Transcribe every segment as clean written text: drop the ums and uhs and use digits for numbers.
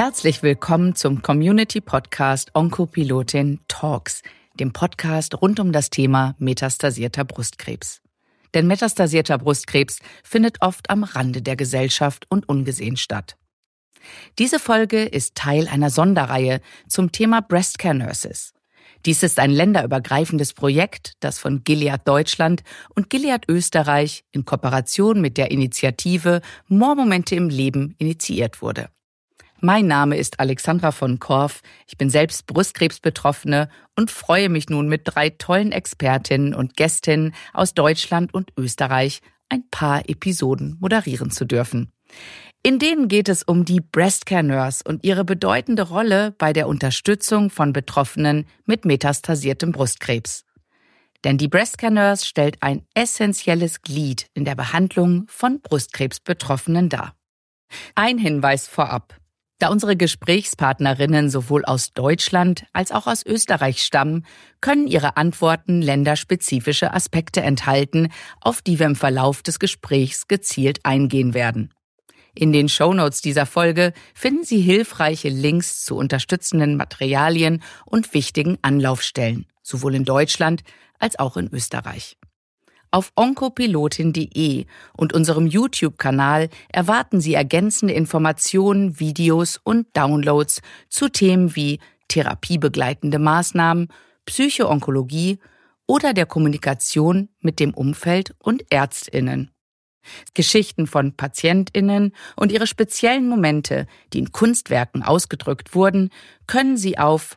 Herzlich willkommen zum Community-Podcast Onkopilotin Talks, dem Podcast rund um das Thema metastasierter Brustkrebs. Denn metastasierter Brustkrebs findet oft am Rande der Gesellschaft und ungesehen statt. Diese Folge ist Teil einer Sonderreihe zum Thema Breast Care Nurses. Dies ist ein länderübergreifendes Projekt, das von Gilead Deutschland und Gilead Österreich in Kooperation mit der Initiative More Momente im Leben initiiert wurde. Mein Name ist Alexandra von Korff, ich bin selbst Brustkrebsbetroffene und freue mich nun mit 3 tollen Expertinnen und Gästinnen aus Deutschland und Österreich ein paar Episoden moderieren zu dürfen. In denen geht es um die Breast Care Nurse und ihre bedeutende Rolle bei der Unterstützung von Betroffenen mit metastasiertem Brustkrebs. Denn die Breast Care Nurse stellt ein essentielles Glied in der Behandlung von Brustkrebsbetroffenen dar. Ein Hinweis vorab. Da unsere Gesprächspartnerinnen sowohl aus Deutschland als auch aus Österreich stammen, können ihre Antworten länderspezifische Aspekte enthalten, auf die wir im Verlauf des Gesprächs gezielt eingehen werden. In den Shownotes dieser Folge finden Sie hilfreiche Links zu unterstützenden Materialien und wichtigen Anlaufstellen, sowohl in Deutschland als auch in Österreich. Auf onkopilotin.de und unserem YouTube-Kanal erwarten Sie ergänzende Informationen, Videos und Downloads zu Themen wie therapiebegleitende Maßnahmen, Psychoonkologie oder der Kommunikation mit dem Umfeld und ÄrztInnen. Geschichten von PatientInnen und ihre speziellen Momente, die in Kunstwerken ausgedrückt wurden, können Sie auf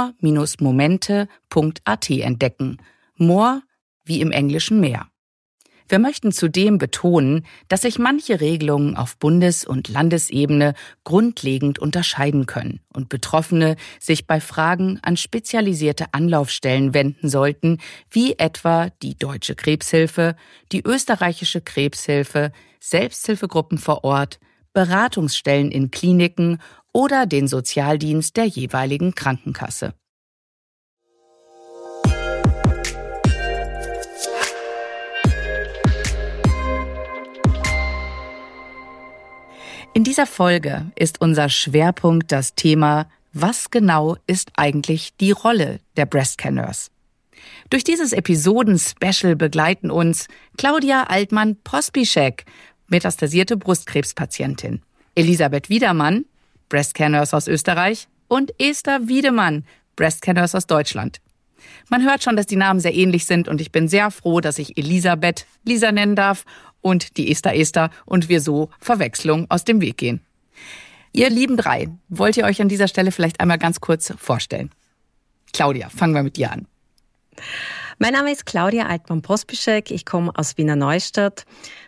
more-momente.at entdecken. More wie im Englischen Meer. Wir möchten zudem betonen, dass sich manche Regelungen auf Bundes- und Landesebene grundlegend unterscheiden können und Betroffene sich bei Fragen an spezialisierte Anlaufstellen wenden sollten, wie etwa die Deutsche Krebshilfe, die Österreichische Krebshilfe, Selbsthilfegruppen vor Ort, Beratungsstellen in Kliniken oder den Sozialdienst der jeweiligen Krankenkasse. In dieser Folge ist unser Schwerpunkt das Thema, was genau ist eigentlich die Rolle der Breast Care Nurse? Durch dieses Episoden-Special begleiten uns Claudia Altmann-Pospischek, metastasierte Brustkrebspatientin, Elisabeth Wiedermann, Breast Care Nurse aus Österreich und Esther Wiedemann, Breast Care Nurse aus Deutschland. Man hört schon, dass die Namen sehr ähnlich sind und ich bin sehr froh, dass ich Elisabeth Lisa nennen darf und die Esther und wir so Verwechslung aus dem Weg gehen. Ihr lieben 3, wollt ihr euch an dieser Stelle vielleicht einmal ganz kurz vorstellen? Claudia, fangen wir mit dir an. Mein Name ist Claudia Altmann-Pospischek, ich komme aus Wiener Neustadt.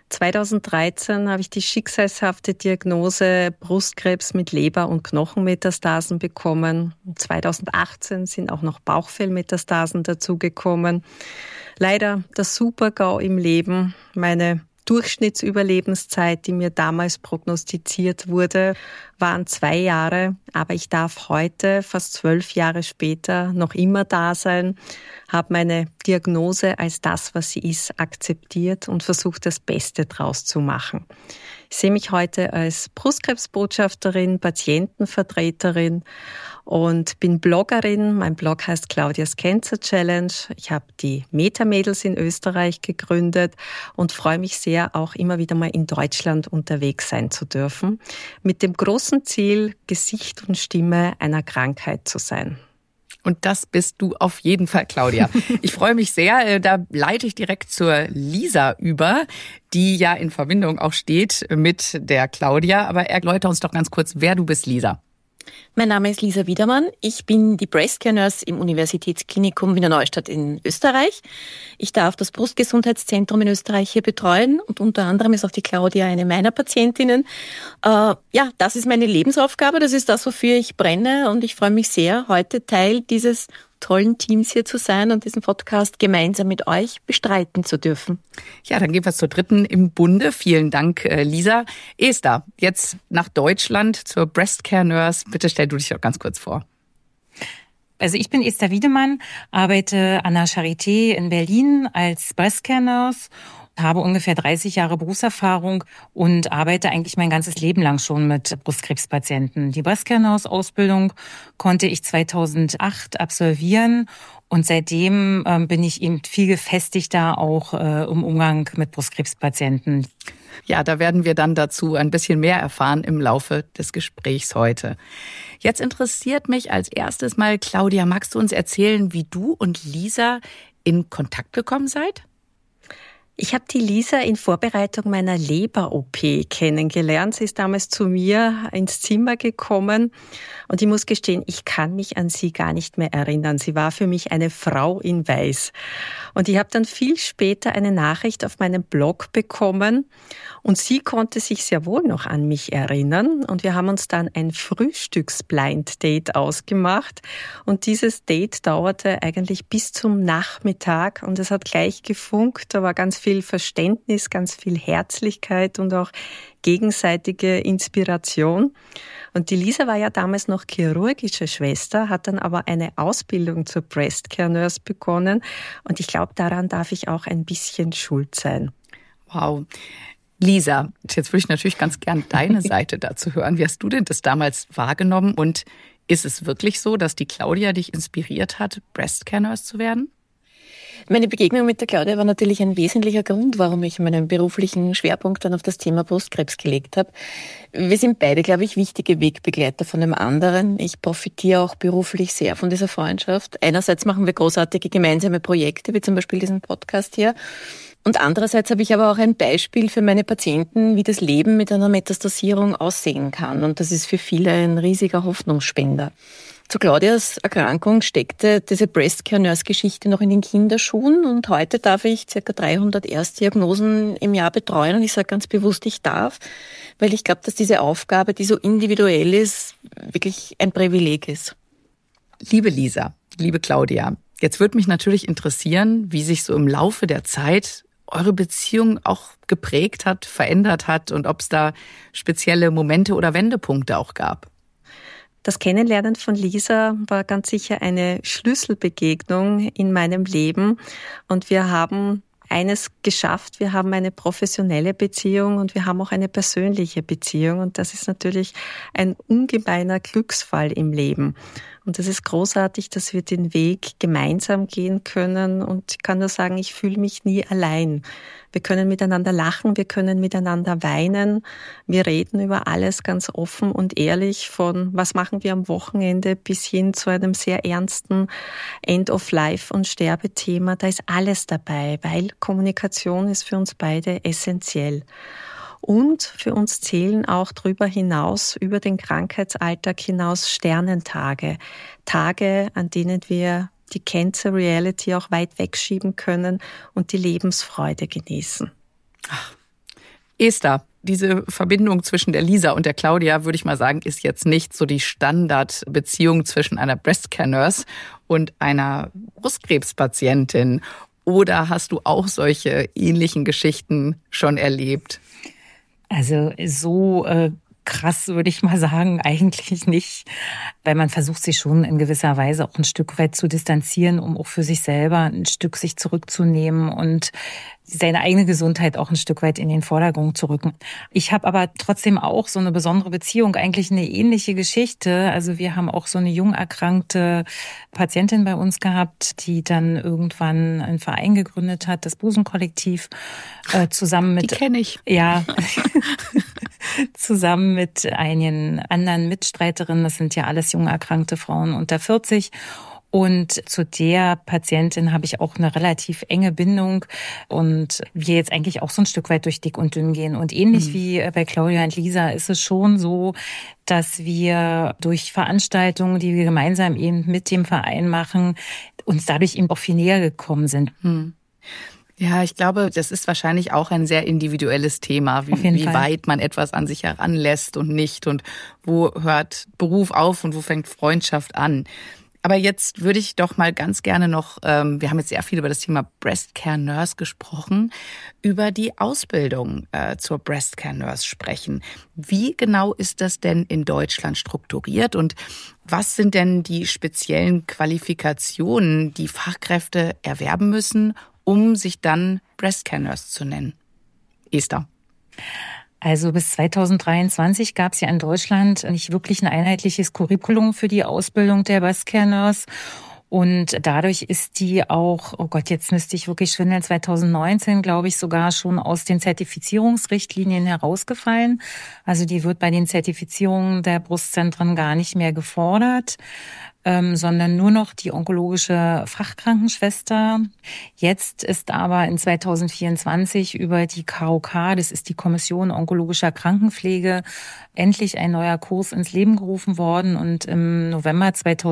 2013 habe ich die schicksalshafte Diagnose Brustkrebs mit Leber- und Knochenmetastasen bekommen. 2018 sind auch noch Bauchfellmetastasen dazugekommen. Leider der Super-GAU im Leben, meine Durchschnittsüberlebenszeit, die mir damals prognostiziert wurde, waren 2 Jahre, aber ich darf heute, fast 12 Jahre später, noch immer da sein, habe meine Diagnose als das, was sie ist, akzeptiert und versuche, das Beste draus zu machen. Ich sehe mich heute als Brustkrebsbotschafterin, Patientenvertreterin und bin Bloggerin. Mein Blog heißt Claudia's Cancer Challenge. Ich habe die Meta-Mädels in Österreich gegründet und freue mich sehr, auch immer wieder mal in Deutschland unterwegs sein zu dürfen. Mit dem großen Ziel, Gesicht und Stimme einer Krankheit zu sein. Und das bist du auf jeden Fall, Claudia. Ich freue mich sehr. Da leite ich direkt zur Lisa über, die ja in Verbindung auch steht mit der Claudia. Aber erläutere uns doch ganz kurz, wer du bist, Lisa. Mein Name ist Lisa Wiedermann. Ich bin die Breast Care Nurse im Universitätsklinikum Wiener Neustadt in Österreich. Ich darf das Brustgesundheitszentrum in Österreich hier betreuen und unter anderem ist auch die Claudia eine meiner Patientinnen. Das ist meine Lebensaufgabe, das ist das, wofür ich brenne und ich freue mich sehr, heute Teil dieses tollen Teams hier zu sein und diesen Podcast gemeinsam mit euch bestreiten zu dürfen. Ja, dann gehen wir zur 3. im Bunde. Vielen Dank, Lisa. Esther, jetzt nach Deutschland zur Breast Care Nurse. Bitte stell du dich doch ganz kurz vor. Also ich bin Esther Wiedemann, arbeite an der Charité in Berlin als Breast Care Nurse habe ungefähr 30 Jahre Berufserfahrung und arbeite eigentlich mein ganzes Leben lang schon mit Brustkrebspatienten. Die Breast Care Nurse Ausbildung konnte ich 2008 absolvieren und seitdem bin ich eben viel gefestigter auch im Umgang mit Brustkrebspatienten. Ja, da werden wir dann dazu ein bisschen mehr erfahren im Laufe des Gesprächs heute. Jetzt interessiert mich als erstes mal, Claudia, magst du uns erzählen, wie du und Lisa in Kontakt gekommen seid? Ich habe die Lisa in Vorbereitung meiner Leber-OP kennengelernt. Sie ist damals zu mir ins Zimmer gekommen und ich muss gestehen, ich kann mich an sie gar nicht mehr erinnern. Sie war für mich eine Frau in Weiß. Und ich habe dann viel später eine Nachricht auf meinem Blog bekommen und sie konnte sich sehr wohl noch an mich erinnern. Und wir haben uns dann ein Frühstücks-Blind-Date ausgemacht. Und dieses Date dauerte eigentlich bis zum Nachmittag und es hat gleich gefunkt. Da war ganz viel Verständnis, ganz viel Herzlichkeit und auch gegenseitige Inspiration. Und die Lisa war ja damals noch chirurgische Schwester, hat dann aber eine Ausbildung zur Breast Care Nurse begonnen. Und ich glaube, daran darf ich auch ein bisschen schuld sein. Wow. Lisa, jetzt würde ich natürlich ganz gern deine Seite dazu hören. Wie hast du denn das damals wahrgenommen? Und ist es wirklich so, dass die Claudia dich inspiriert hat, Breast Care Nurse zu werden? Meine Begegnung mit der Claudia war natürlich ein wesentlicher Grund, warum ich meinen beruflichen Schwerpunkt dann auf das Thema Brustkrebs gelegt habe. Wir sind beide, glaube ich, wichtige Wegbegleiter von dem anderen. Ich profitiere auch beruflich sehr von dieser Freundschaft. Einerseits machen wir großartige gemeinsame Projekte, wie zum Beispiel diesen Podcast hier. Und andererseits habe ich aber auch ein Beispiel für meine Patienten, wie das Leben mit einer Metastasierung aussehen kann. Und das ist für viele ein riesiger Hoffnungsspender. Zu Claudias Erkrankung steckte diese Breast Care Nurse Geschichte noch in den Kinderschuhen und heute darf ich ca. 300 Erstdiagnosen im Jahr betreuen und ich sage ganz bewusst, ich darf, weil ich glaube, dass diese Aufgabe, die so individuell ist, wirklich ein Privileg ist. Liebe Lisa, liebe Claudia, jetzt würde mich natürlich interessieren, wie sich so im Laufe der Zeit eure Beziehung auch geprägt hat, verändert hat und ob es da spezielle Momente oder Wendepunkte auch gab. Das Kennenlernen von Lisa war ganz sicher eine Schlüsselbegegnung in meinem Leben und wir haben eines geschafft, wir haben eine professionelle Beziehung und wir haben auch eine persönliche Beziehung und das ist natürlich ein ungemeiner Glücksfall im Leben. Und es ist großartig, dass wir den Weg gemeinsam gehen können und ich kann nur sagen, ich fühle mich nie allein. Wir können miteinander lachen, wir können miteinander weinen, wir reden über alles ganz offen und ehrlich, von was machen wir am Wochenende bis hin zu einem sehr ernsten End-of-Life- und Sterbethema. Da ist alles dabei, weil Kommunikation ist für uns beide essentiell. Und für uns zählen auch darüber hinaus, über den Krankheitsalltag hinaus Sternentage. Tage, an denen wir die Cancer Reality auch weit wegschieben können und die Lebensfreude genießen. Ach, Esther, diese Verbindung zwischen der Lisa und der Claudia, würde ich mal sagen, ist jetzt nicht so die Standardbeziehung zwischen einer Breast Care Nurse und einer Brustkrebspatientin. Oder hast du auch solche ähnlichen Geschichten schon erlebt? Also so krass würde ich mal sagen, eigentlich nicht, weil man versucht sich schon in gewisser Weise auch ein Stück weit zu distanzieren, um auch für sich selber ein Stück sich zurückzunehmen und seine eigene Gesundheit auch ein Stück weit in den Vordergrund zu rücken. Ich habe aber trotzdem auch so eine besondere Beziehung, eigentlich eine ähnliche Geschichte. Also wir haben auch so eine jung erkrankte Patientin bei uns gehabt, die dann irgendwann einen Verein gegründet hat, das Busenkollektiv, zusammen mit... Die kenne ich. Ja, zusammen mit einigen anderen Mitstreiterinnen. Das sind ja alles jung erkrankte Frauen unter 40. Und zu der Patientin habe ich auch eine relativ enge Bindung und wir jetzt eigentlich auch so ein Stück weit durch dick und dünn gehen. Und ähnlich wie bei Claudia und Lisa ist es schon so, dass wir durch Veranstaltungen, die wir gemeinsam eben mit dem Verein machen, uns dadurch eben auch viel näher gekommen sind. Ja, ich glaube, das ist wahrscheinlich auch ein sehr individuelles Thema, wie weit man etwas an sich heranlässt und nicht und wo hört Beruf auf und wo fängt Freundschaft an. Aber jetzt würde ich doch mal ganz gerne noch, wir haben jetzt sehr viel über das Thema Breast Care Nurse gesprochen, über die Ausbildung zur Breast Care Nurse sprechen. Wie genau ist das denn in Deutschland strukturiert und was sind denn die speziellen Qualifikationen, die Fachkräfte erwerben müssen, um sich dann Breast Care Nurse zu nennen? Esther. Also bis 2023 gab es ja in Deutschland nicht wirklich ein einheitliches Curriculum für die Ausbildung der Breast Care Nurse. Und dadurch ist die auch, oh Gott, jetzt müsste ich wirklich schwindeln, 2019, glaube ich, sogar schon aus den Zertifizierungsrichtlinien herausgefallen. Also die wird bei den Zertifizierungen der Brustzentren gar nicht mehr gefordert, sondern nur noch die onkologische Fachkrankenschwester. Jetzt ist aber in 2024 über die KOK, das ist die Kommission Onkologischer Krankenpflege, endlich ein neuer Kurs ins Leben gerufen worden. Und im November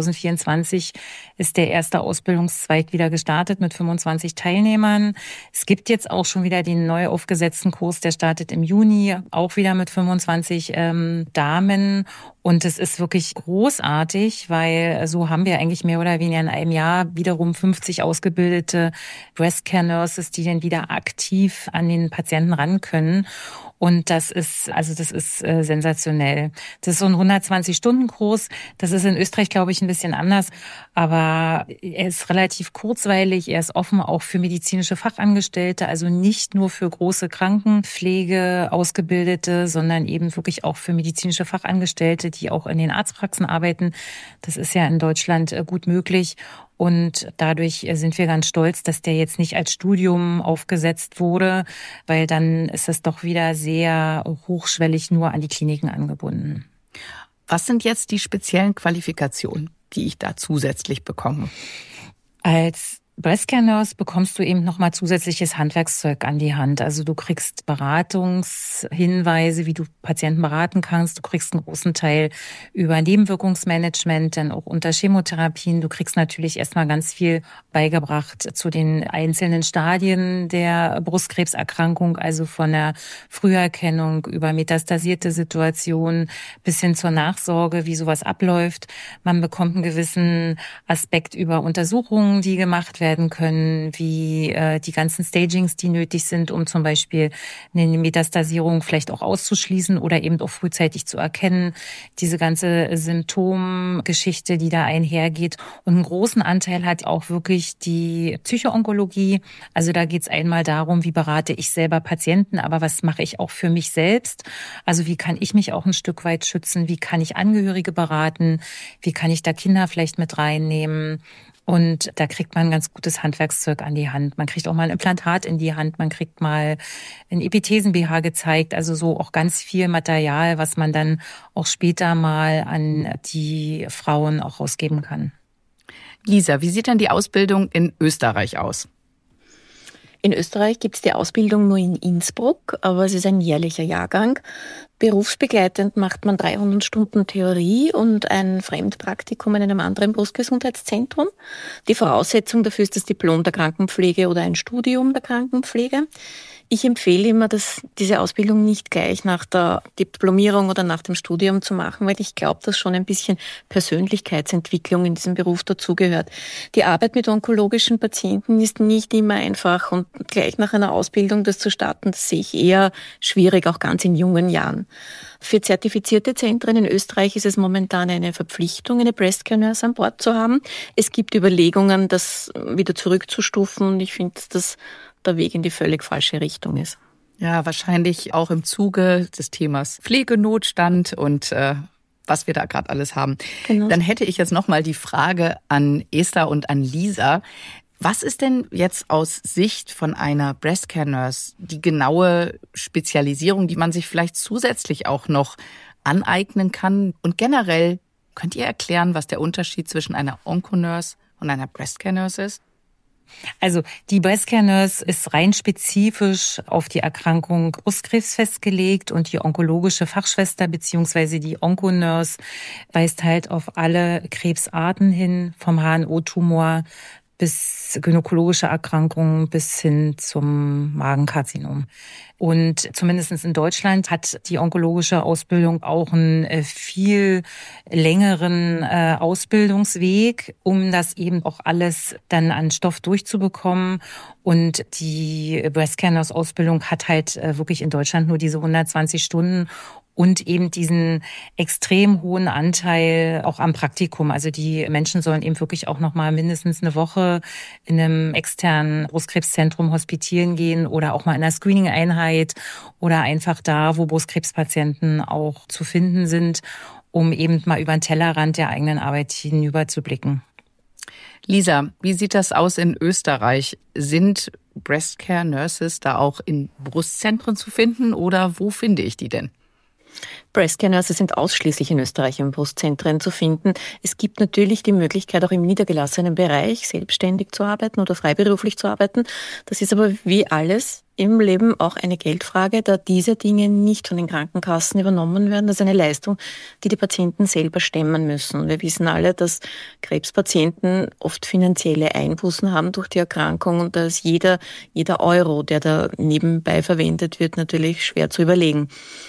2024 ist der erste Ausbildungszweig wieder gestartet mit 25 Teilnehmern. Es gibt jetzt auch schon wieder den neu aufgesetzten Kurs, der startet im Juni, auch wieder mit 25 Damen. Und es ist wirklich großartig, weil so haben wir eigentlich mehr oder weniger in einem Jahr wiederum 50 ausgebildete Breast Care Nurses, die dann wieder aktiv an den Patienten ran können. Und das ist sensationell. Das ist so ein 120-Stunden-Kurs. Das ist in Österreich, glaube ich, ein bisschen anders. Aber er ist relativ kurzweilig. Er ist offen auch für medizinische Fachangestellte. Also nicht nur für große Krankenpflege Ausgebildete, sondern eben wirklich auch für medizinische Fachangestellte, die auch in den Arztpraxen arbeiten. Das ist ja in Deutschland gut möglich. Und dadurch sind wir ganz stolz, dass der jetzt nicht als Studium aufgesetzt wurde, weil dann ist es doch wieder sehr hochschwellig nur an die Kliniken angebunden. Was sind jetzt die speziellen Qualifikationen, die ich da zusätzlich bekomme? Als Breast Care Nurse bekommst du eben nochmal zusätzliches Handwerkszeug an die Hand. Also du kriegst Beratungshinweise, wie du Patienten beraten kannst. Du kriegst einen großen Teil über Nebenwirkungsmanagement, dann auch unter Chemotherapien. Du kriegst natürlich erstmal ganz viel beigebracht zu den einzelnen Stadien der Brustkrebserkrankung, also von der Früherkennung über metastasierte Situationen bis hin zur Nachsorge, wie sowas abläuft. Man bekommt einen gewissen Aspekt über Untersuchungen, die gemacht werden können, wie die ganzen Stagings, die nötig sind, um zum Beispiel eine Metastasierung vielleicht auch auszuschließen oder eben auch frühzeitig zu erkennen. Diese ganze Symptomgeschichte, die da einhergeht. Und einen großen Anteil hat auch wirklich die Psychoonkologie. Also da geht es einmal darum, wie berate ich selber Patienten, aber was mache ich auch für mich selbst? Also wie kann ich mich auch ein Stück weit schützen? Wie kann ich Angehörige beraten? Wie kann ich da Kinder vielleicht mit reinnehmen? Und da kriegt man ein ganz gutes Handwerkszeug an die Hand. Man kriegt auch mal ein Implantat in die Hand, man kriegt mal ein Epithesen-BH gezeigt, also so auch ganz viel Material, was man dann auch später mal an die Frauen auch rausgeben kann. Lisa, wie sieht denn die Ausbildung in Österreich aus? In Österreich gibt es die Ausbildung nur in Innsbruck, aber es ist ein jährlicher Jahrgang. Berufsbegleitend macht man 300 Stunden Theorie und ein Fremdpraktikum in einem anderen Brustgesundheitszentrum. Die Voraussetzung dafür ist das Diplom der Krankenpflege oder ein Studium der Krankenpflege. Ich empfehle immer, diese Ausbildung nicht gleich nach der Diplomierung oder nach dem Studium zu machen, weil ich glaube, dass schon ein bisschen Persönlichkeitsentwicklung in diesem Beruf dazugehört. Die Arbeit mit onkologischen Patienten ist nicht immer einfach und gleich nach einer Ausbildung das zu starten, das sehe ich eher schwierig, auch ganz in jungen Jahren. Für zertifizierte Zentren in Österreich ist es momentan eine Verpflichtung, eine Breast Care Nurse an Bord zu haben. Es gibt Überlegungen, das wieder zurückzustufen und ich finde, dass der Weg in die völlig falsche Richtung ist. Ja, wahrscheinlich auch im Zuge des Themas Pflegenotstand und was wir da gerade alles haben. Genau. Dann hätte ich jetzt nochmal die Frage an Esther und an Lisa. Was ist denn jetzt aus Sicht von einer Breast Care Nurse die genaue Spezialisierung, die man sich vielleicht zusätzlich auch noch aneignen kann? Und generell, könnt ihr erklären, was der Unterschied zwischen einer Onkonurse und einer Breast Care Nurse ist? Also die Breast Care Nurse ist rein spezifisch auf die Erkrankung Brustkrebs festgelegt und die onkologische Fachschwester bzw. die Onkonurse weist halt auf alle Krebsarten hin, vom HNO-Tumor bis gynäkologische Erkrankungen bis hin zum Magenkarzinom. Und zumindest in Deutschland hat die onkologische Ausbildung auch einen viel längeren Ausbildungsweg, um das eben auch alles dann an Stoff durchzubekommen. Und die Breast Care Nurse Ausbildung hat halt wirklich in Deutschland nur diese 120 Stunden. und eben diesen extrem hohen Anteil auch am Praktikum. Also die Menschen sollen eben wirklich auch noch mal mindestens eine Woche in einem externen Brustkrebszentrum hospitieren gehen oder auch mal in einer Screening-Einheit oder einfach da, wo Brustkrebspatienten auch zu finden sind, um eben mal über den Tellerrand der eigenen Arbeit hinüber zu blicken. Lisa, wie sieht das aus in Österreich? Sind Breast Care Nurses da auch in Brustzentren zu finden oder wo finde ich die denn? Breast Care Nurses sind ausschließlich in Österreich in Brustzentren zu finden. Es gibt natürlich die Möglichkeit, auch im niedergelassenen Bereich selbstständig zu arbeiten oder freiberuflich zu arbeiten. Das ist aber wie alles im Leben auch eine Geldfrage, da diese Dinge nicht von den Krankenkassen übernommen werden. Das ist eine Leistung, die die Patienten selber stemmen müssen. Wir wissen alle, dass Krebspatienten oft finanzielle Einbußen haben durch die Erkrankung und da ist jeder Euro, der da nebenbei verwendet wird, natürlich schwer zu überlegen.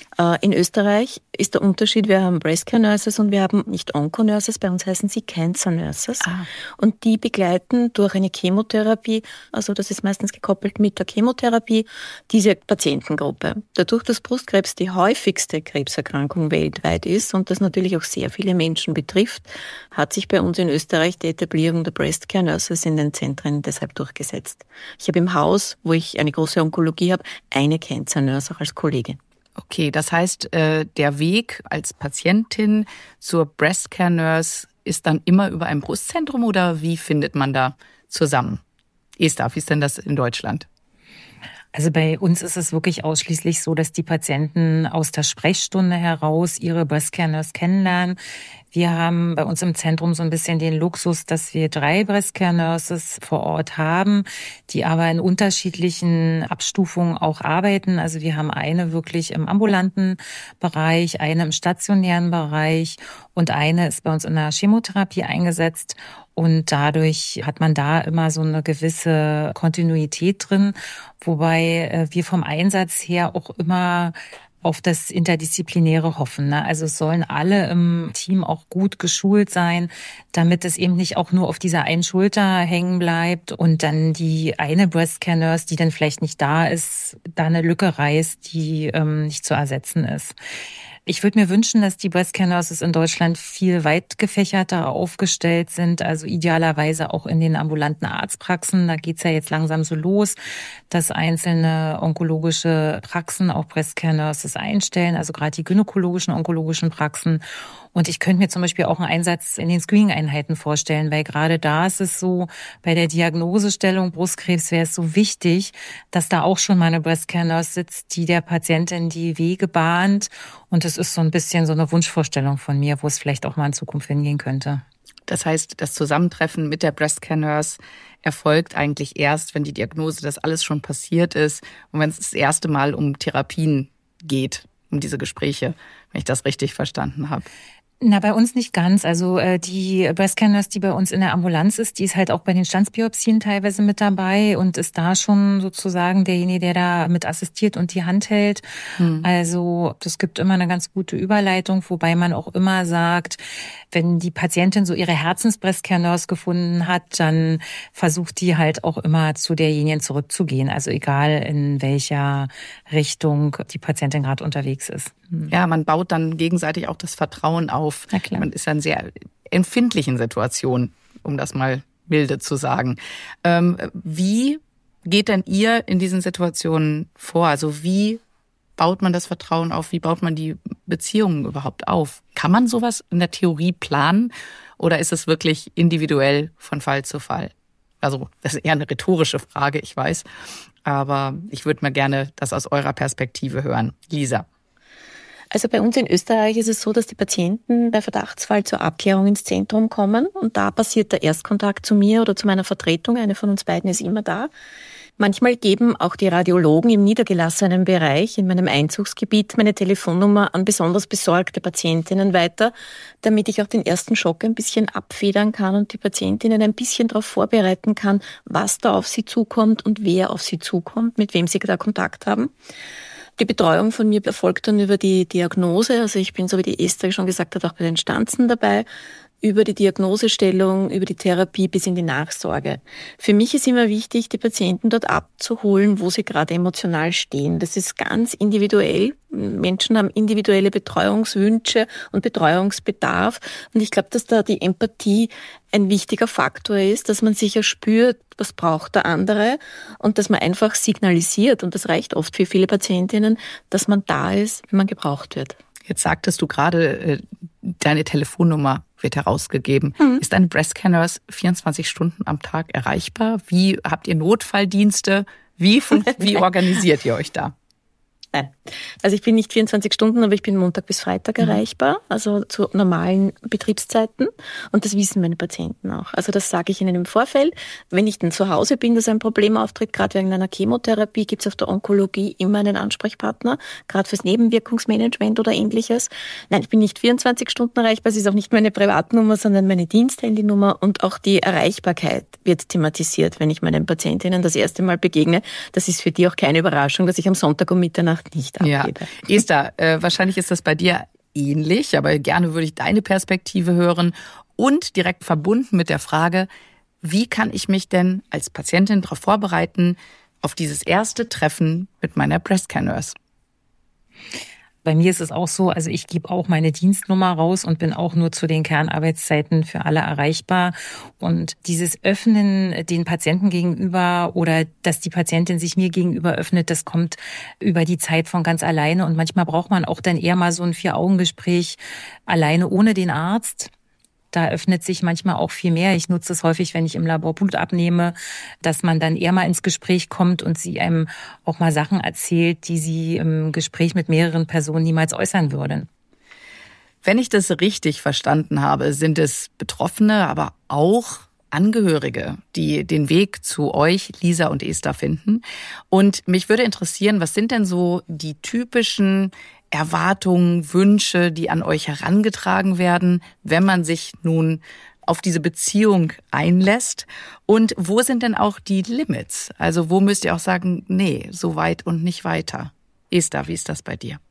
In Österreich ist der Unterschied, wir haben Breast Care Nurses und wir haben nicht Onco-Nurses, bei uns heißen sie Cancer Nurses. Und die begleiten durch eine Chemotherapie, also das ist meistens gekoppelt mit der Chemotherapie, diese Patientengruppe. Dadurch, dass Brustkrebs die häufigste Krebserkrankung weltweit ist und das natürlich auch sehr viele Menschen betrifft, hat sich bei uns in Österreich die Etablierung der Breast Care Nurses in den Zentren deshalb durchgesetzt. Ich habe im Haus, wo ich eine große Onkologie habe, eine Cancer Nurse auch als Kollegin. Okay, das heißt, der Weg als Patientin zur Breast Care Nurse ist dann immer über ein Brustzentrum oder wie findet man da zusammen? Esther, wie ist denn das in Deutschland? Also bei uns ist es wirklich ausschließlich so, dass die Patienten aus der Sprechstunde heraus ihre Breast Care Nurse kennenlernen. Wir haben bei uns im Zentrum so ein bisschen den Luxus, dass wir 3 Breast Care Nurses vor Ort haben, die aber in unterschiedlichen Abstufungen auch arbeiten. Also wir haben eine wirklich im ambulanten Bereich, eine im stationären Bereich und eine ist bei uns in der Chemotherapie eingesetzt. Und dadurch hat man da immer so eine gewisse Kontinuität drin, wobei wir vom Einsatz her auch immer auf das Interdisziplinäre hoffen. Also es sollen alle im Team auch gut geschult sein, damit es eben nicht auch nur auf dieser einen Schulter hängen bleibt und dann die eine Breast Care Nurse, die dann vielleicht nicht da ist, da eine Lücke reißt, die nicht zu ersetzen ist. Ich würde mir wünschen, dass die Breast Care Nurses in Deutschland viel weit gefächerter aufgestellt sind, also idealerweise auch in den ambulanten Arztpraxen. Da geht's ja jetzt langsam so los, dass einzelne onkologische Praxen auch Breast Care Nurses einstellen, also gerade die gynäkologischen, onkologischen Praxen. Und ich könnte mir zum Beispiel auch einen Einsatz in den Screening-Einheiten vorstellen, weil gerade da ist es so, bei der Diagnosestellung Brustkrebs wäre es so wichtig, dass da auch schon mal eine Breast Care Nurse sitzt, die der Patientin die Wege bahnt. Und das ist so ein bisschen so eine Wunschvorstellung von mir, wo es vielleicht auch mal in Zukunft hingehen könnte. Das heißt, das Zusammentreffen mit der Breast Care Nurse erfolgt eigentlich erst, wenn die Diagnose, das alles schon passiert ist und wenn es das erste Mal um Therapien geht, um diese Gespräche, wenn ich das richtig verstanden habe. Na, bei uns nicht ganz. Also die Breast Care Nurse, die bei uns in der Ambulanz ist, die ist halt auch bei den Standsbiopsien teilweise mit dabei und ist da schon sozusagen derjenige, der da mit assistiert und die Hand hält. Also das gibt immer eine ganz gute Überleitung, wobei man auch immer sagt, wenn die Patientin so ihre Herzens-Breast Care Nurse gefunden hat, dann versucht die halt auch immer zu derjenigen zurückzugehen. Also egal in welcher Richtung die Patientin gerade unterwegs ist. Ja, man baut dann gegenseitig auch das Vertrauen auf. Man ist in sehr empfindlichen Situationen, um das mal milde zu sagen. Wie geht denn ihr in diesen Situationen vor? Also wie baut man das Vertrauen auf? Wie baut man die Beziehungen überhaupt auf? Kann man sowas in der Theorie planen oder ist es wirklich individuell von Fall zu Fall? Also das ist eher eine rhetorische Frage, ich weiß. Aber ich würde mal gerne das aus eurer Perspektive hören. Lisa. Also bei uns in Österreich ist es so, dass die Patienten bei Verdachtsfall zur Abklärung ins Zentrum kommen und da passiert der Erstkontakt zu mir oder zu meiner Vertretung. Eine von uns beiden ist immer da. Manchmal geben auch die Radiologen im niedergelassenen Bereich in meinem Einzugsgebiet meine Telefonnummer an besonders besorgte Patientinnen weiter, damit ich auch den ersten Schock ein bisschen abfedern kann und die Patientinnen ein bisschen darauf vorbereiten kann, was da auf sie zukommt und wer auf sie zukommt, mit wem sie da Kontakt haben. Die Betreuung von mir erfolgt dann über die Diagnose. Also ich bin, so wie die Esther schon gesagt hat, auch bei den Stanzen dabei. über die Diagnosestellung, über die Therapie bis in die Nachsorge. Für mich ist immer wichtig, die Patienten dort abzuholen, wo sie gerade emotional stehen. Das ist ganz individuell. Menschen haben individuelle Betreuungswünsche und Betreuungsbedarf. Und ich glaube, dass da die Empathie ein wichtiger Faktor ist, dass man sicher spürt, was braucht der andere und dass man einfach signalisiert, und das reicht oft für viele Patientinnen, dass man da ist, wenn man gebraucht wird. Jetzt sagtest du gerade, deine Telefonnummer wird herausgegeben. Ist eine Breast Care Nurse 24 Stunden am Tag erreichbar? Wie habt ihr Notfalldienste? Wie organisiert ihr euch da? Nein. Also ich bin nicht 24 Stunden, aber ich bin Montag bis Freitag erreichbar, also zu normalen Betriebszeiten. Und das wissen meine Patienten auch. Also das sage ich ihnen im Vorfeld. Wenn ich dann zu Hause bin, dass ein Problem auftritt, gerade wegen einer Chemotherapie, gibt es auf der Onkologie immer einen Ansprechpartner, gerade fürs Nebenwirkungsmanagement oder Ähnliches. Nein, ich bin nicht 24 Stunden erreichbar. Es ist auch nicht meine Privatnummer, sondern meine Diensthandynummer. Und auch die Erreichbarkeit wird thematisiert, wenn ich meinen Patientinnen das erste Mal begegne. Das ist für die auch keine Überraschung, dass ich am Sonntag um Mitternacht nicht abgebe. Ja. Esther, wahrscheinlich ist das bei dir ähnlich, aber gerne würde ich deine Perspektive hören und direkt verbunden mit der Frage, wie kann ich mich denn als Patientin darauf vorbereiten, auf dieses erste Treffen mit meiner Breast Care Nurse? Bei mir ist es auch so, also ich gebe auch meine Dienstnummer raus und bin auch nur zu den Kernarbeitszeiten für alle erreichbar. Und dieses Öffnen den Patienten gegenüber oder dass die Patientin sich mir gegenüber öffnet, das kommt über die Zeit von ganz alleine. Und manchmal braucht man auch dann eher mal so ein 4-Augen-Gespräch alleine ohne den Arzt. Da öffnet sich manchmal auch viel mehr. Ich nutze es häufig, wenn ich im Labor Blut abnehme, dass man dann eher mal ins Gespräch kommt und sie einem auch mal Sachen erzählt, die sie im Gespräch mit mehreren Personen niemals äußern würden. Wenn ich das richtig verstanden habe, sind es Betroffene, aber auch Angehörige, die den Weg zu euch, Lisa und Esther, finden. Und mich würde interessieren, was sind denn so die typischen Erwartungen, Wünsche, die an euch herangetragen werden, wenn man sich nun auf diese Beziehung einlässt? Und wo sind denn auch die Limits? Also wo müsst ihr auch sagen, nee, so weit und nicht weiter? Esther, wie ist das bei dir?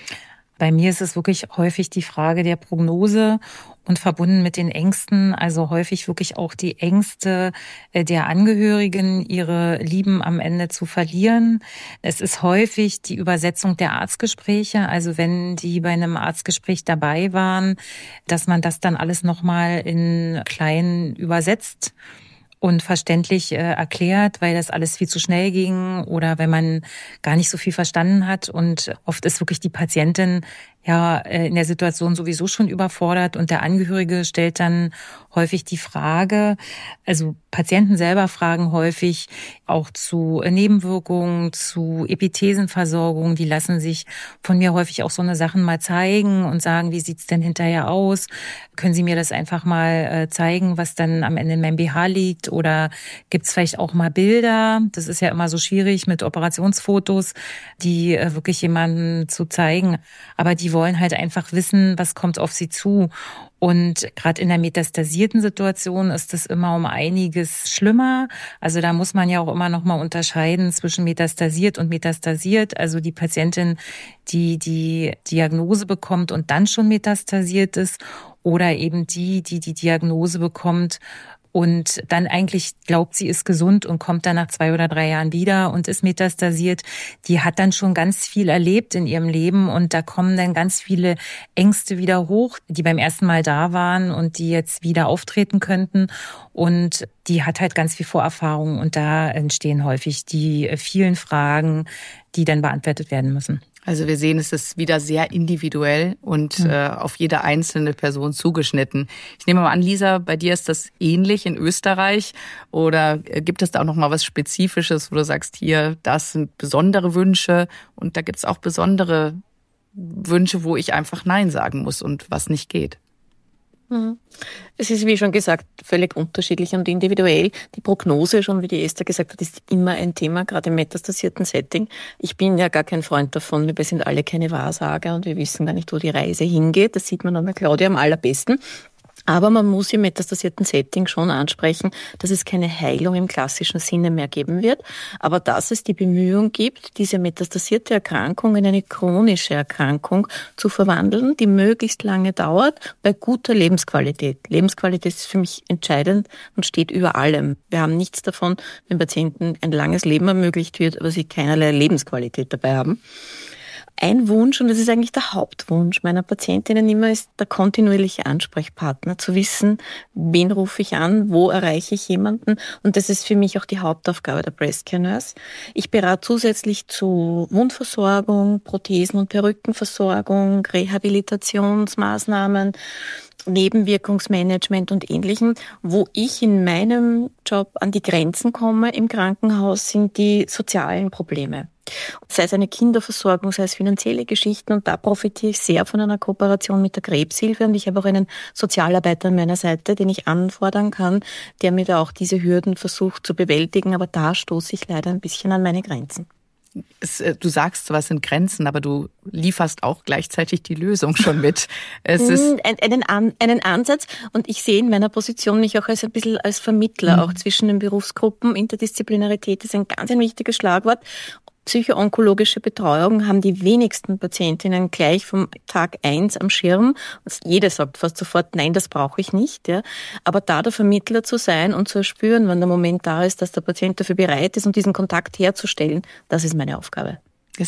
Bei mir ist es wirklich häufig die Frage der Prognose und verbunden mit den Ängsten, also häufig wirklich auch die Ängste der Angehörigen, ihre Lieben am Ende zu verlieren. Es ist häufig die Übersetzung der Arztgespräche, also wenn die bei einem Arztgespräch dabei waren, dass man das dann alles nochmal in klein übersetzt und verständlich erklärt, weil das alles viel zu schnell ging oder wenn man gar nicht so viel verstanden hat. Und oft ist wirklich die Patientin ja in der Situation sowieso schon überfordert und der Angehörige stellt dann häufig die Frage, also Patienten selber fragen häufig auch zu Nebenwirkungen, zu Epithesenversorgung, die lassen sich von mir häufig auch so eine Sachen mal zeigen und sagen, wie sieht's denn hinterher aus? Können Sie mir das einfach mal zeigen, was dann am Ende in meinem BH liegt? Oder gibt's vielleicht auch mal Bilder? Das ist ja immer so schwierig mit Operationsfotos, die wirklich jemanden zu zeigen. Aber die wollen halt einfach wissen, was kommt auf sie zu. Und gerade in der metastasierten Situation ist das immer um einiges schlimmer. Also da muss man ja auch immer noch mal unterscheiden zwischen metastasiert und metastasiert. Also die Patientin, die die Diagnose bekommt und dann schon metastasiert ist, oder eben die Diagnose bekommt und dann eigentlich glaubt, sie ist gesund und kommt dann nach 2 oder 3 Jahren wieder und ist metastasiert. Die hat dann schon ganz viel erlebt in ihrem Leben und da kommen dann ganz viele Ängste wieder hoch, die beim ersten Mal da waren und die jetzt wieder auftreten könnten. Und die hat halt ganz viel Vorerfahrung und da entstehen häufig die vielen Fragen, die dann beantwortet werden müssen. Also wir sehen, es ist wieder sehr individuell und auf jede einzelne Person zugeschnitten. Ich nehme mal an, Lisa, bei dir ist das ähnlich in Österreich oder gibt es da auch noch mal was Spezifisches, wo du sagst, hier, das sind besondere Wünsche und da gibt es auch besondere Wünsche, wo ich einfach Nein sagen muss und was nicht geht? Es ist, wie schon gesagt, völlig unterschiedlich und individuell. Die Prognose, schon wie die Esther gesagt hat, ist immer ein Thema, gerade im metastasierten Setting. Ich bin ja gar kein Freund davon. Wir sind alle keine Wahrsager und wir wissen gar nicht, wo die Reise hingeht. Das sieht man an der Claudia am allerbesten. Aber man muss im metastasierten Setting schon ansprechen, dass es keine Heilung im klassischen Sinne mehr geben wird, aber dass es die Bemühung gibt, diese metastasierte Erkrankung in eine chronische Erkrankung zu verwandeln, die möglichst lange dauert, bei guter Lebensqualität. Lebensqualität ist für mich entscheidend und steht über allem. Wir haben nichts davon, wenn Patienten ein langes Leben ermöglicht wird, aber sie keinerlei Lebensqualität dabei haben. Ein Wunsch, und das ist eigentlich der Hauptwunsch meiner Patientinnen immer, ist der kontinuierliche Ansprechpartner, zu wissen, wen rufe ich an, wo erreiche ich jemanden. Und das ist für mich auch die Hauptaufgabe der Breast Care Nurse. Ich berate zusätzlich zu Wundversorgung, Prothesen- und Perückenversorgung, Rehabilitationsmaßnahmen, Nebenwirkungsmanagement und Ähnlichem. Wo ich in meinem Job an die Grenzen komme im Krankenhaus, sind die sozialen Probleme. Sei es eine Kinderversorgung, sei es finanzielle Geschichten, und da profitiere ich sehr von einer Kooperation mit der Krebshilfe, und ich habe auch einen Sozialarbeiter an meiner Seite, den ich anfordern kann, der mir da auch diese Hürden versucht zu bewältigen, aber da stoße ich leider ein bisschen an meine Grenzen. Du sagst zwar, es sind Grenzen, aber du lieferst auch gleichzeitig die Lösung schon mit. Es ist einen Ansatz, und ich sehe in meiner Position mich auch als ein bisschen als Vermittler, auch zwischen den Berufsgruppen. Interdisziplinarität ist ein ganz ein wichtiges Schlagwort. Psychoonkologische Betreuung haben die wenigsten Patientinnen gleich vom Tag 1 am Schirm. Jeder sagt fast sofort, nein, das brauche ich nicht. Ja. Aber da der Vermittler zu sein und zu erspüren, wann der Moment da ist, dass der Patient dafür bereit ist und diesen Kontakt herzustellen, das ist meine Aufgabe.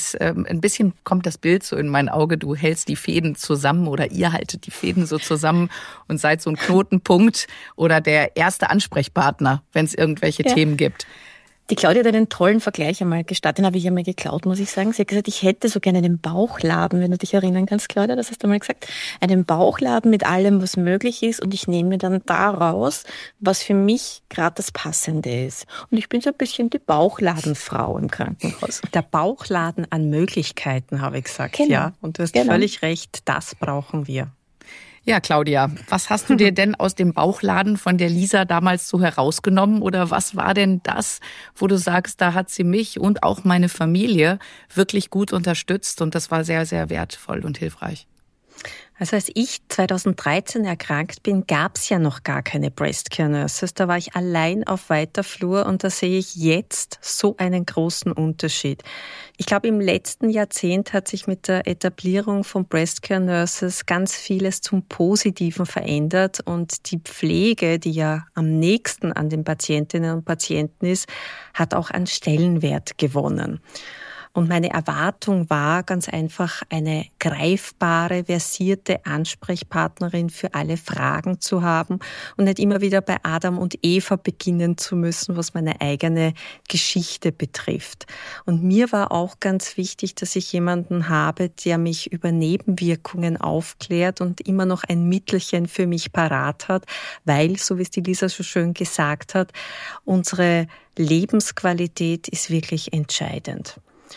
Ein bisschen kommt das Bild so in mein Auge, du hältst die Fäden zusammen oder ihr haltet die Fäden so zusammen und seid so ein Knotenpunkt oder der erste Ansprechpartner, wenn es irgendwelche Themen gibt. Die Claudia hat einen tollen Vergleich einmal gestartet, den habe ich einmal geklaut, muss ich sagen. Sie hat gesagt, ich hätte so gerne einen Bauchladen, wenn du dich erinnern kannst, Claudia, das hast du einmal gesagt. Einen Bauchladen mit allem, was möglich ist, und ich nehme mir dann daraus, was für mich gerade das Passende ist. Und ich bin so ein bisschen die Bauchladenfrau im Krankenhaus. Der Bauchladen an Möglichkeiten, habe ich gesagt, genau. Ja. Und du hast völlig recht, das brauchen wir. Ja, Claudia, was hast du dir denn aus dem Bauchladen von der Lisa damals so herausgenommen? Oder was war denn das, wo du sagst, da hat sie mich und auch meine Familie wirklich gut unterstützt und das war sehr, sehr wertvoll und hilfreich? Also als ich 2013 erkrankt bin, gab es ja noch gar keine Breast Care Nurses. Da war ich allein auf weiter Flur, und da sehe ich jetzt so einen großen Unterschied. Ich glaube, im letzten Jahrzehnt hat sich mit der Etablierung von Breast Care Nurses ganz vieles zum Positiven verändert, und die Pflege, die ja am nächsten an den Patientinnen und Patienten ist, hat auch an Stellenwert gewonnen. Und meine Erwartung war ganz einfach, eine greifbare, versierte Ansprechpartnerin für alle Fragen zu haben und nicht immer wieder bei Adam und Eva beginnen zu müssen, was meine eigene Geschichte betrifft. Und mir war auch ganz wichtig, dass ich jemanden habe, der mich über Nebenwirkungen aufklärt und immer noch ein Mittelchen für mich parat hat, weil, so wie es die Lisa so schön gesagt hat, unsere Lebensqualität ist wirklich entscheidend.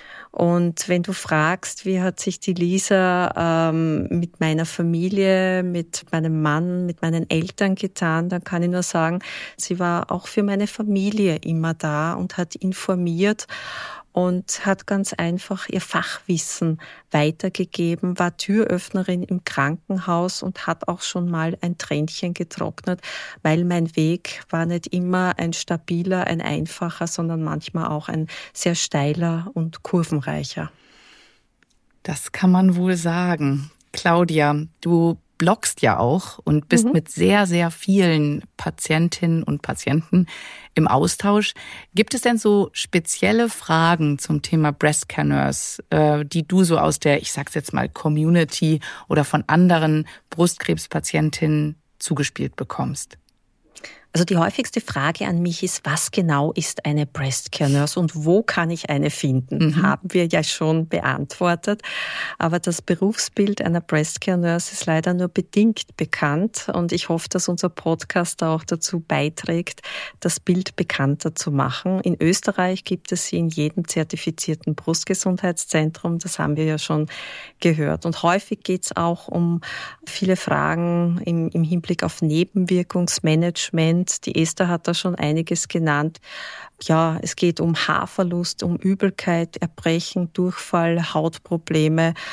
Und wenn du fragst, wie hat sich die Lisa mit meiner Familie, mit meinem Mann, mit meinen Eltern getan, dann kann ich nur sagen, sie war auch für meine Familie immer da und hat informiert und hat ganz einfach ihr Fachwissen weitergegeben, war Türöffnerin im Krankenhaus und hat auch schon mal ein Tränchen getrocknet, weil mein Weg war nicht immer ein stabiler, ein einfacher, sondern manchmal auch ein sehr steiler und kurvenreicher. Das kann man wohl sagen. Claudia, du bloggst ja auch und bist mit sehr, sehr vielen Patientinnen und Patienten im Austausch. Gibt es denn so spezielle Fragen zum Thema Breast Care Nurse, die du so aus der, ich sag's jetzt mal, Community oder von anderen Brustkrebspatientinnen zugespielt bekommst? Also die häufigste Frage an mich ist, was genau ist eine Breast Care Nurse und wo kann ich eine finden? Haben wir ja schon beantwortet. Aber das Berufsbild einer Breast Care Nurse ist leider nur bedingt bekannt. Und ich hoffe, dass unser Podcast auch dazu beiträgt, das Bild bekannter zu machen. In Österreich gibt es sie in jedem zertifizierten Brustgesundheitszentrum. Das haben wir ja schon gehört. Und häufig geht es auch um viele Fragen im Hinblick auf Nebenwirkungsmanagement. Die Esther hat da schon einiges genannt. Ja, es geht um Haarverlust, um Übelkeit, Erbrechen, Durchfall, Hautprobleme.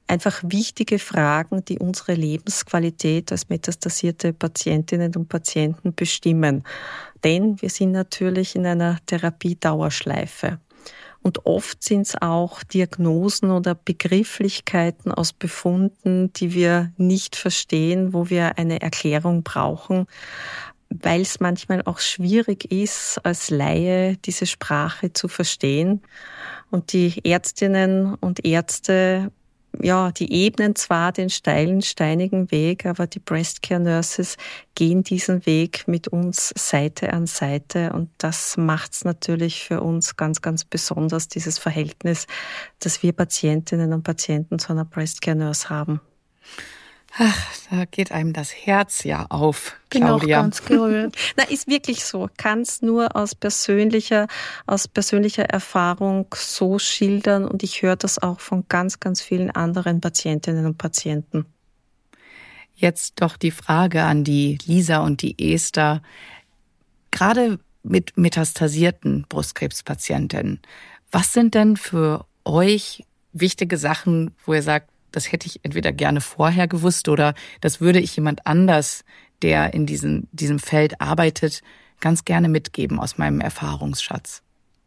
einfach wichtige Fragen, die unsere Lebensqualität als metastasierte Patientinnen und Patienten bestimmen. Denn wir sind natürlich in einer Therapiedauerschleife. Und oft sind es auch Diagnosen oder Begrifflichkeiten aus Befunden, die wir nicht verstehen, wo wir eine Erklärung brauchen, weil es manchmal auch schwierig ist, als Laie diese Sprache zu verstehen. Und die Ärztinnen und Ärzte, ja, die ebnen zwar den steilen, steinigen Weg, aber die Breast Care Nurses gehen diesen Weg mit uns Seite an Seite. Und das macht es natürlich für uns ganz, ganz besonders, dieses Verhältnis, das wir Patientinnen und Patienten zu einer Breast Care Nurse haben. Ach, da geht einem das Herz ja auf, Bin auch Claudia. ganz gerührt. Na, ist wirklich so. Kann es nur aus persönlicher Erfahrung so schildern. Und ich höre das auch von ganz, ganz vielen anderen Patientinnen und Patienten. Jetzt doch die Frage an die Lisa und die Esther. Gerade mit metastasierten Brustkrebspatientinnen, was sind denn für euch wichtige Sachen, wo ihr sagt, das hätte ich entweder gerne vorher gewusst oder das würde ich jemand anders, der in diesem Feld arbeitet, ganz gerne mitgeben aus meinem Erfahrungsschatz?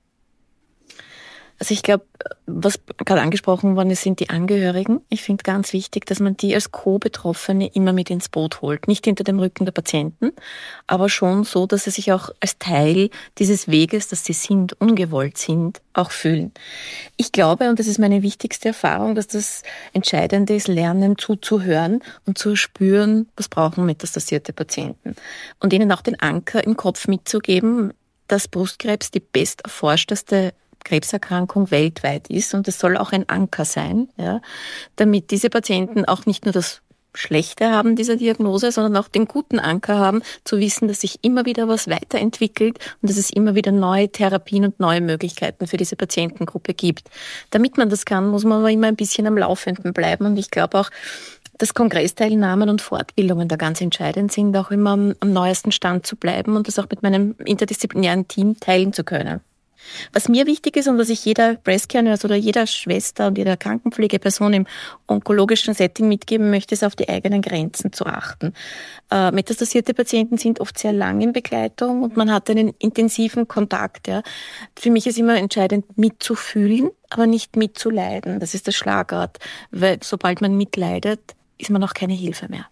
Also ich glaube, was gerade angesprochen worden ist, sind die Angehörigen. Ich finde ganz wichtig, dass man die als Co-Betroffene immer mit ins Boot holt. Nicht hinter dem Rücken der Patienten, aber schon so, dass sie sich auch als Teil dieses Weges, dass sie sind, ungewollt sind, auch fühlen. Ich glaube, und das ist meine wichtigste Erfahrung, dass das Entscheidende ist, lernen zuzuhören und zu spüren, was brauchen metastasierte Patienten. Und ihnen auch den Anker im Kopf mitzugeben, dass Brustkrebs die besterforschteste Krebserkrankung weltweit ist und es soll auch ein Anker sein, ja, damit diese Patienten auch nicht nur das Schlechte haben dieser Diagnose, sondern auch den guten Anker haben, zu wissen, dass sich immer wieder was weiterentwickelt und dass es immer wieder neue Therapien und neue Möglichkeiten für diese Patientengruppe gibt. Damit man das kann, muss man aber immer ein bisschen am Laufenden bleiben und ich glaube auch, dass Kongressteilnahmen und Fortbildungen da ganz entscheidend sind, auch immer am neuesten Stand zu bleiben und das auch mit meinem interdisziplinären Team teilen zu können. Was mir wichtig ist und was ich jeder Breast Care Nurse oder jeder Schwester und jeder Krankenpflegeperson im onkologischen Setting mitgeben möchte, ist auf die eigenen Grenzen zu achten. Metastasierte Patienten sind oft sehr lang in Begleitung und man hat einen intensiven Kontakt. Ja. Für mich ist immer entscheidend, mitzufühlen, aber nicht mitzuleiden. Das ist das Schlagwort, weil sobald man mitleidet, ist man auch keine Hilfe mehr.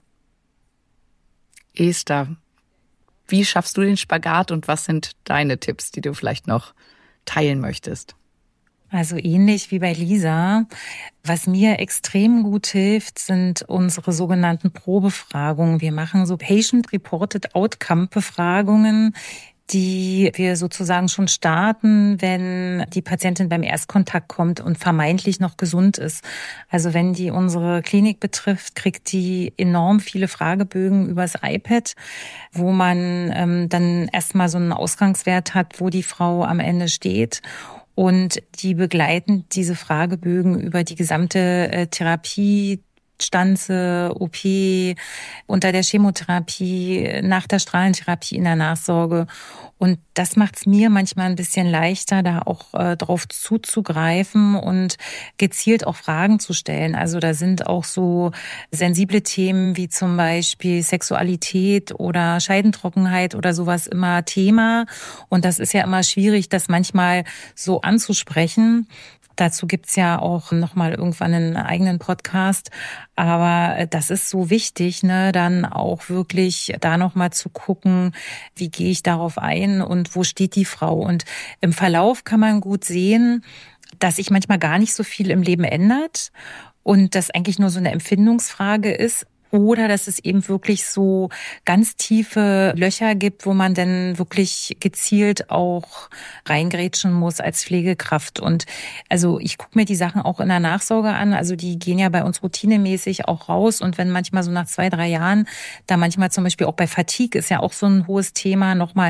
Esther, wie schaffst du den Spagat und was sind deine Tipps, die du vielleicht noch teilen möchtest? Also ähnlich wie bei Lisa. Was mir extrem gut hilft, sind unsere sogenannten Probefragungen. Wir machen so Patient-Reported Outcome-Befragungen, die wir sozusagen schon starten, wenn die Patientin beim Erstkontakt kommt und vermeintlich noch gesund ist. Also wenn die unsere Klinik betrifft, kriegt die enorm viele Fragebögen übers iPad, wo man dann erstmal so einen Ausgangswert hat, wo die Frau am Ende steht. Und die begleiten diese Fragebögen über die gesamte Therapie, Stanze, OP, unter der Chemotherapie, nach der Strahlentherapie, in der Nachsorge. Und das macht es mir manchmal ein bisschen leichter, da auch drauf zuzugreifen und gezielt auch Fragen zu stellen. Also da sind auch so sensible Themen wie zum Beispiel Sexualität oder Scheidentrockenheit oder sowas immer Thema. Und das ist ja immer schwierig, das manchmal so anzusprechen. Dazu gibt's ja auch nochmal irgendwann einen eigenen Podcast. Aber das ist so wichtig, ne, dann auch wirklich da nochmal zu gucken, wie gehe ich darauf ein und wo steht die Frau. Und im Verlauf kann man gut sehen, dass sich manchmal gar nicht so viel im Leben ändert und das eigentlich nur so eine Empfindungsfrage ist. Oder dass es eben wirklich so ganz tiefe Löcher gibt, wo man dann wirklich gezielt auch reingrätschen muss als Pflegekraft. Und also ich gucke mir die Sachen auch in der Nachsorge an. Also die gehen ja bei uns routinemäßig auch raus. Und wenn manchmal so nach 2-3 Jahren, da manchmal zum Beispiel auch bei Fatigue ist ja auch so ein hohes Thema, nochmal ein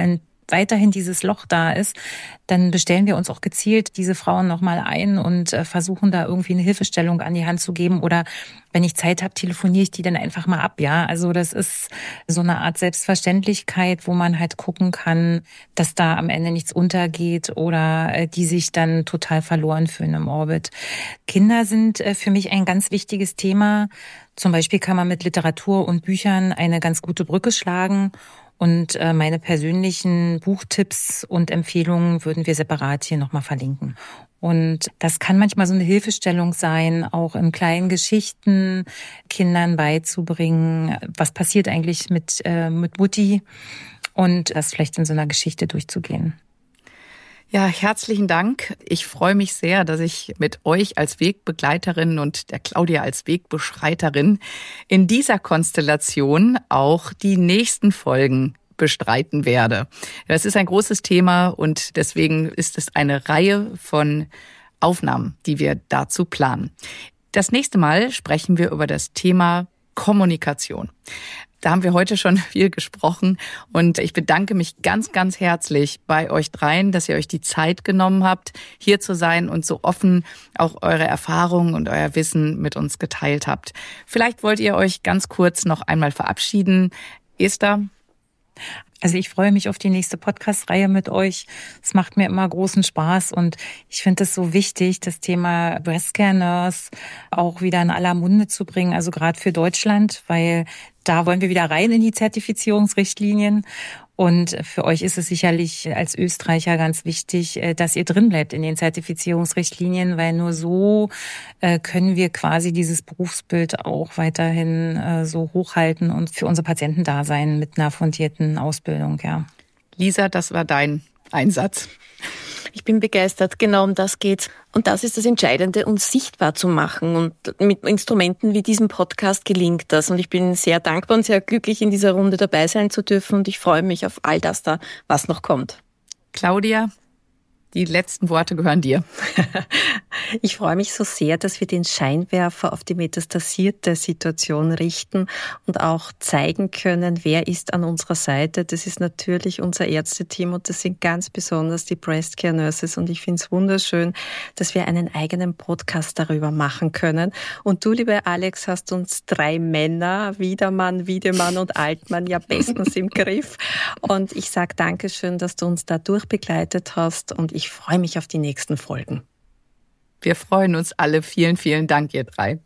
weiterhin dieses Loch da ist, dann bestellen wir uns auch gezielt diese Frauen nochmal ein und versuchen da irgendwie eine Hilfestellung an die Hand zu geben. Oder wenn ich Zeit habe, telefoniere ich die dann einfach mal ab. Ja, also das ist so eine Art Selbstverständlichkeit, wo man halt gucken kann, dass da am Ende nichts untergeht oder die sich dann total verloren fühlen im Orbit. Kinder sind für mich ein ganz wichtiges Thema. Zum Beispiel kann man mit Literatur und Büchern eine ganz gute Brücke schlagen. Und meine persönlichen Buchtipps und Empfehlungen würden wir separat hier nochmal verlinken. Und das kann manchmal so eine Hilfestellung sein, auch in kleinen Geschichten Kindern beizubringen, was passiert eigentlich mit Mutti und das vielleicht in so einer Geschichte durchzugehen. Ja, herzlichen Dank. Ich freue mich sehr, dass ich mit euch als Wegbegleiterin und der Claudia als Wegbeschreiterin in dieser Konstellation auch die nächsten Folgen bestreiten werde. Das ist ein großes Thema und deswegen ist es eine Reihe von Aufnahmen, die wir dazu planen. Das nächste Mal sprechen wir über das Thema Kommunikation. Da haben wir heute schon viel gesprochen und ich bedanke mich ganz, ganz herzlich bei euch dreien, dass ihr euch die Zeit genommen habt, hier zu sein und so offen auch eure Erfahrungen und euer Wissen mit uns geteilt habt. Vielleicht wollt ihr euch ganz kurz noch einmal verabschieden. Esther? Also ich freue mich auf die nächste Podcast-Reihe mit euch. Es macht mir immer großen Spaß und ich finde es so wichtig, das Thema Breast Care Nurse auch wieder in aller Munde zu bringen, also gerade für Deutschland, weil da wollen wir wieder rein in die Zertifizierungsrichtlinien. Und für euch ist es sicherlich als Österreicher ganz wichtig, dass ihr drin bleibt in den Zertifizierungsrichtlinien, weil nur so können wir quasi dieses Berufsbild auch weiterhin so hochhalten und für unsere Patienten da sein mit einer fundierten Ausbildung, ja. Lisa, das war dein Einsatz. Ich bin begeistert, genau um das geht's. Und das ist das Entscheidende, uns sichtbar zu machen. Und mit Instrumenten wie diesem Podcast gelingt das. Und ich bin sehr dankbar und sehr glücklich, in dieser Runde dabei sein zu dürfen. Und ich freue mich auf all das da, was noch kommt. Claudia, die letzten Worte gehören dir. Ich freue mich so sehr, dass wir den Scheinwerfer auf die metastasierte Situation richten und auch zeigen können, wer ist an unserer Seite. Das ist natürlich unser Ärzteteam und das sind ganz besonders die Breast Care Nurses. Und ich finde es wunderschön, dass wir einen eigenen Podcast darüber machen können. Und du, liebe Alex, hast uns 3 Männer, Wiedermann, Wiedemann und Altmann, ja bestens im Griff. Und ich sage Dankeschön, dass du uns da durchbegleitet hast und ich freue mich auf die nächsten Folgen. Wir freuen uns alle. Vielen, vielen Dank, ihr 3.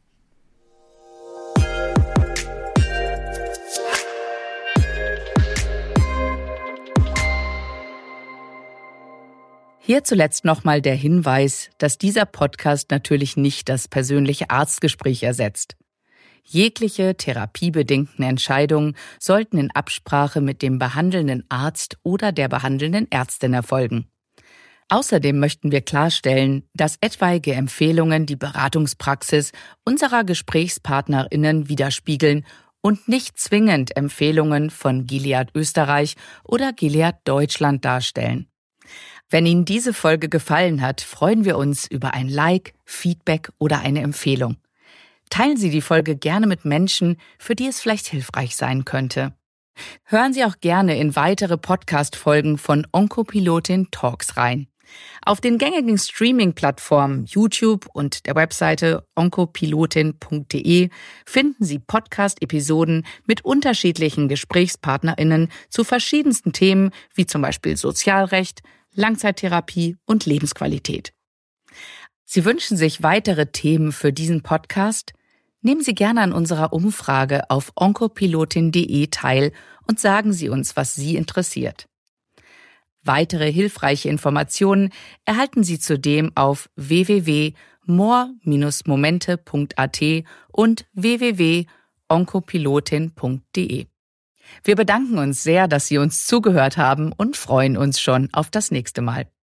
Hier zuletzt nochmal der Hinweis, dass dieser Podcast natürlich nicht das persönliche Arztgespräch ersetzt. Jegliche therapiebedingten Entscheidungen sollten in Absprache mit dem behandelnden Arzt oder der behandelnden Ärztin erfolgen. Außerdem möchten wir klarstellen, dass etwaige Empfehlungen die Beratungspraxis unserer GesprächspartnerInnen widerspiegeln und nicht zwingend Empfehlungen von Gilead Österreich oder Gilead Deutschland darstellen. Wenn Ihnen diese Folge gefallen hat, freuen wir uns über ein Like, Feedback oder eine Empfehlung. Teilen Sie die Folge gerne mit Menschen, für die es vielleicht hilfreich sein könnte. Hören Sie auch gerne in weitere Podcast-Folgen von Onkopilotin Talks rein. Auf den gängigen Streaming-Plattformen YouTube und der Webseite onkopilotin.de finden Sie Podcast-Episoden mit unterschiedlichen GesprächspartnerInnen zu verschiedensten Themen wie zum Beispiel Sozialrecht, Langzeittherapie und Lebensqualität. Sie wünschen sich weitere Themen für diesen Podcast? Nehmen Sie gerne an unserer Umfrage auf onkopilotin.de teil und sagen Sie uns, was Sie interessiert. Weitere hilfreiche Informationen erhalten Sie zudem auf www.more-momente.at und www.onkopilotin.de. Wir bedanken uns sehr, dass Sie uns zugehört haben und freuen uns schon auf das nächste Mal.